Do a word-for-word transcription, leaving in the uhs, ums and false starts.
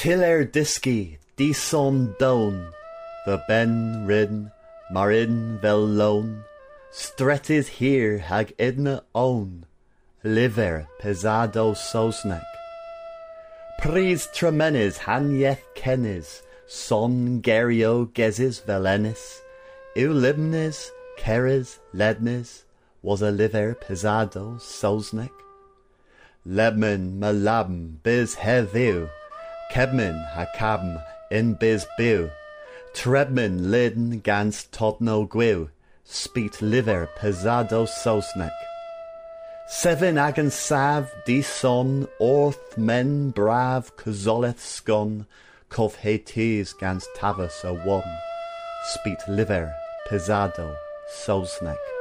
Tiller Diski, die son down, the ben ridden, marin vel lone, stretted here hag idna own, liver pesado sosnek. Pries tremenis hanyeth kenis, son gerio gezis velenis, eu libnis, keres, lednis, was a liver pesado sosnek. Lebman malabm biz heviu, kebman hakabm in biz biu, trebman lidn gans todno gwiu, speet liver pesado sosnek. Seven agan sav di son, orth men brav kazoleth skon, kov hetes gans tavas a won, speet liver pesado sosnek.